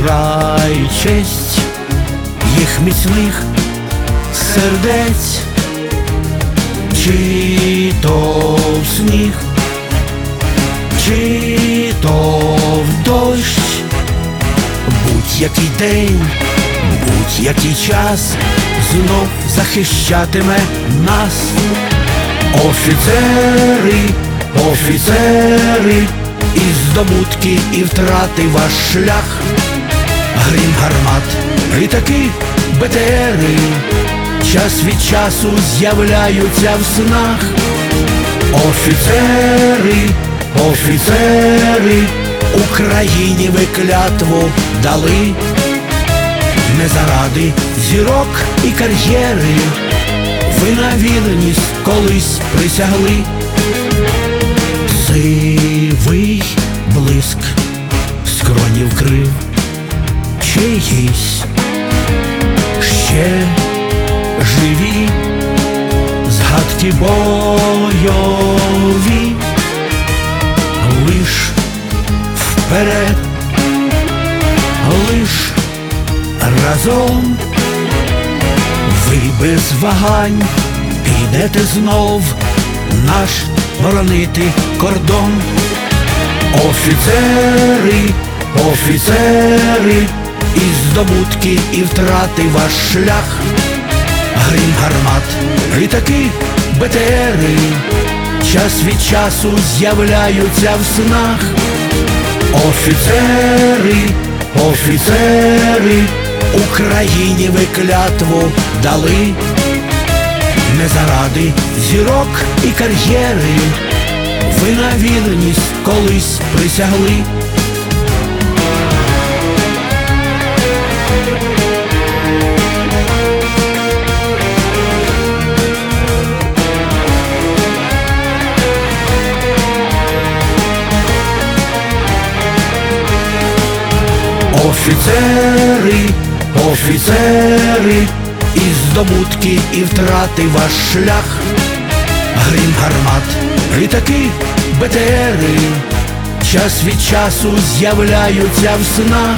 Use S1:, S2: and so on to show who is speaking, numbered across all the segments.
S1: збирай честь їх міцних сердець, чи то в сніг, чи то в дощ, будь-який день, будь-який час знов захищатиме нас. Офіцери, офіцери, і здобутки, і втрати ваш шлях. Грім гармат, літаки, БТРи час від часу з'являються в снах. Офіцери, офіцери, Україні ви клятву дали. Не заради зірок і кар'єри ви на вірність колись присягли. Сивий блиск скронів крив чиїсь ще живі згадки бойові. Лиш вперед, лиш разом ви без вагань підете знов наш боронити кордон. Офіцери, офіцери, і здобутки, і втрати ваш шлях. Грім гармат, літаки, БТРи час від часу з'являються в снах. Офіцери, офіцери, Україні ви клятву дали. Не заради зірок і кар'єри ви на вірність колись присягли. Офіцери, офіцери, і здобутки, і втрати ваш шлях. Грім гармат, літаки, БТРи час від часу з'являються в снах.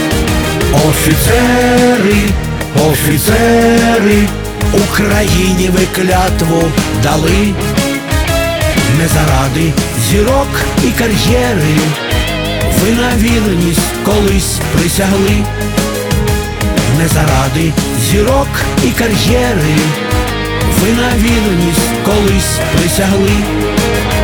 S1: Офіцери, офіцери, Україні ви клятву дали. Не заради зірок і кар'єри ви на вірність колись присягли. Не заради зірок і кар'єри ви на вірність колись присягли.